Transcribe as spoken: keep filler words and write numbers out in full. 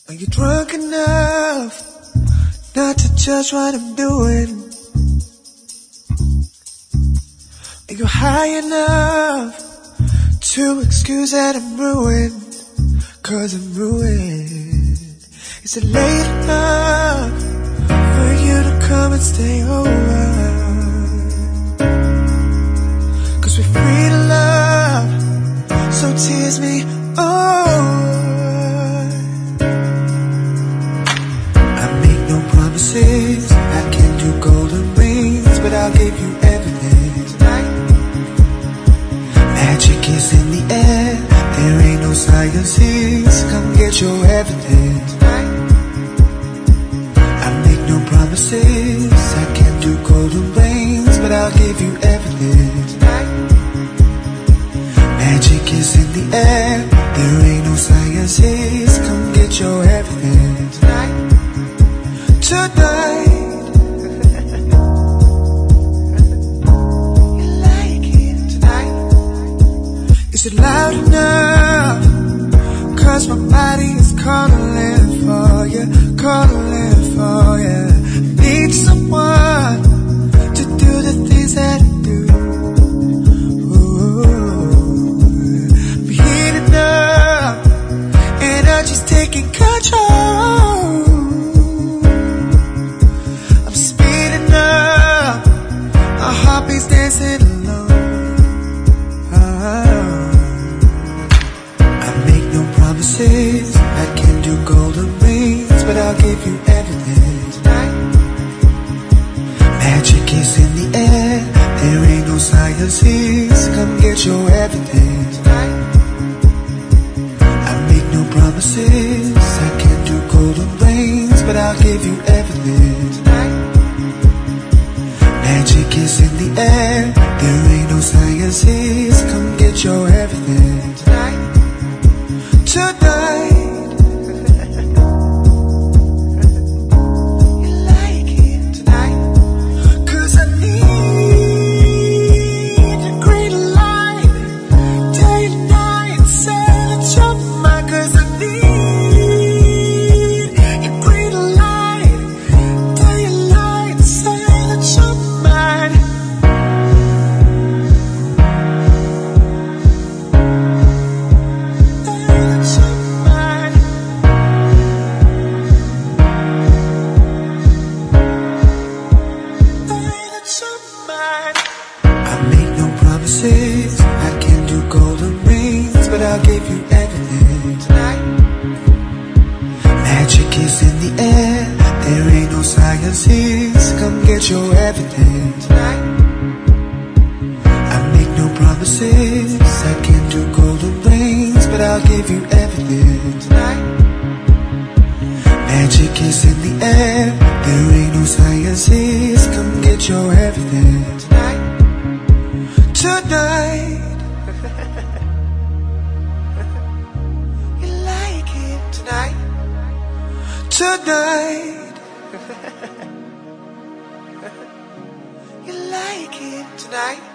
Are you drunk enough not to judge what I'm doing? Are you high enough to excuse that I'm ruined? Cause I'm ruined. Is it late enough for you to come and stay over? Cause we're free to love, so tease me over. I make no promises, I can't do golden rings, but I'll give you everything tonight. Magic is in the air, there ain't no sciences, come get your everything tonight. I make no promises, I can't do golden rings, but I'll give you everything tonight. Magic is in the air, there ain't no sciences, come get your everything tonight. Tonight. You like it tonight? Is it loud enough? Cause my body is calling for you, calling for you. Need someone to do the things that I do. Ooh. I'm heating up, energy's taking control. I'm speeding up, our heartbeats dancing alone. Oh. I make no promises, I can't do golden rings, but I'll give you everything tonight. Magic is in the air, there ain't no sciences, come get your everything tonight. I make no promises, I can't do golden rings, but I'll give you everything tonight. Magic is in the air, there ain't no sciences, come get your everything tonight. Tonight. You like it tonight? Cause I need a green light, day and night, set your mind. Cause I need a green light, day and night, set your mind. I make no promises, I can't do golden rings, but I'll give you everything tonight. Magic is in the air, there ain't no sciences, come get your everything tonight. I make no promises, I can't do golden rings, but I'll give you everything tonight. Magic is in the air, there ain't no sciences, come get your everything tonight. Tonight. You like it tonight? Tonight. You like it tonight?